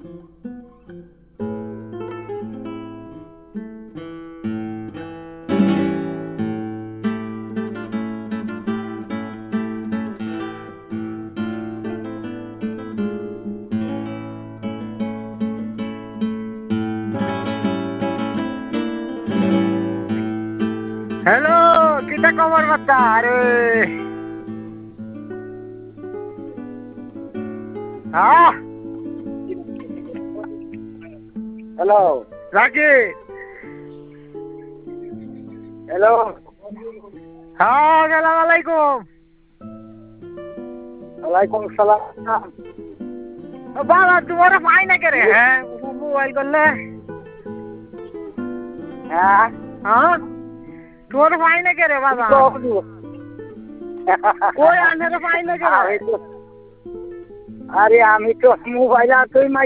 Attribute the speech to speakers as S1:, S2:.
S1: Hello, কিটা খবর বার্তা? আরে হ্যাঁ,
S2: হ্যালো
S1: রাকি।
S2: হ্যালো
S1: হ্যাঁ, সালাম আলাইকুম।
S2: ওয়ালাইকুম সালাম।
S1: ও বাবা, তোমার পাই না কে রে? হ্যাঁ, মোবাইল করলে।
S2: হ্যাঁ
S1: হ্যাঁ, তোমার পাই না কে রে বাবা? কই আনের পাই না কে রে?
S2: আরে আমি তো মোবাইল আর তুই